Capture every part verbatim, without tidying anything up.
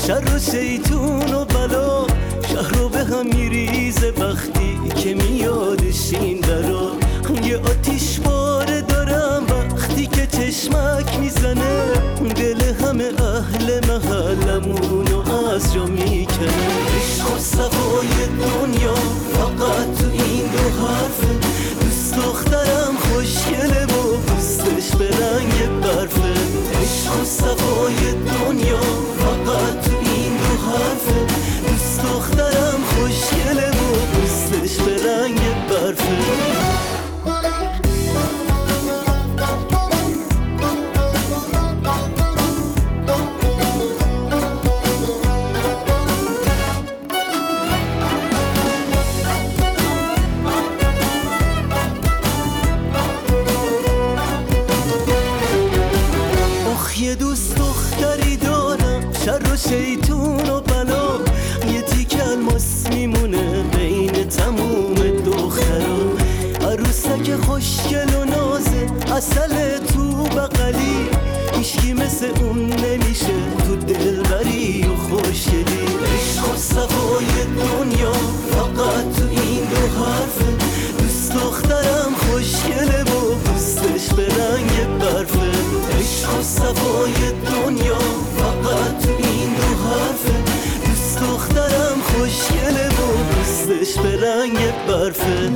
شر و شیطون و بلا شهر رو به هم میریزه وقتی که میادش این درا. یه آتیش باره دارم وقتی که چشمک میزنه، دل همه اهل محلمونو از جا میکنه. عشق و صفای دنیا فقط تو این دو حرفه، دوست دخترم خوشگله و دوستش به رنگ برفه. عشق و صفای دنیا فقط تو این دو حرفه، دوست دخترم خوشگله و دوستش به رنگ برفه. یه دوست دختری دارم شر و شیطون و بلا، یه تیک الماس میمونه بین تموم دخترا. عروسک خوشگل و نازه عسل تو بغلی، هیچکی مثل اون نمیشه تو دلبری و خوشگلی. عشق و صفای دنیا فقط تو این دو حرفه، دوست دخترم خوشگله و دوستش به رنگ برفه. عشق و صفای دنیا فقط تو این دو حرفه، دوست دخترم خوشگله و دوستش به رنگ برفه.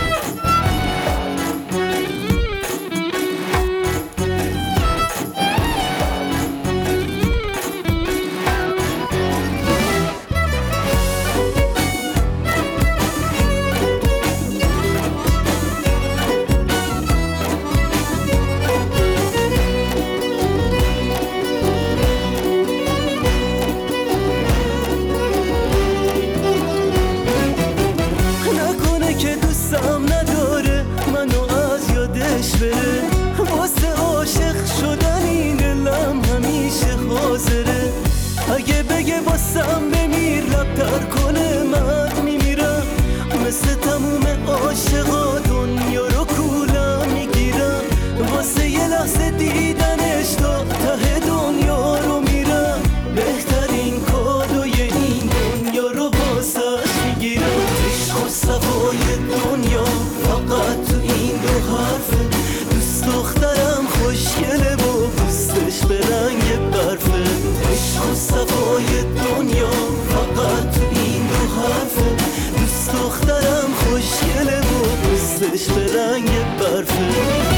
نداره منو از یادش بره، واسه عاشق شدن این دلم همیشه حاضره. اگه بگه واسم بمیر لب تر کنه من میمیرم، مثل تموم عاشقا دنیا رو کولم میگیرم. واسه یه لحظه دیدنش تا ته دنیا رو میرم، بهترین کادوی این دنیا رو واسش میگیرم. عشق و صفای دنیا فقط تو این دو حرفه، دوست دخترم خوشگله و دوستش به رنگ برفه. عشق و صفای دنیا فقط تو این دو حرفه، دوست دخترم خوشگله و دوستش به رنگ برفه.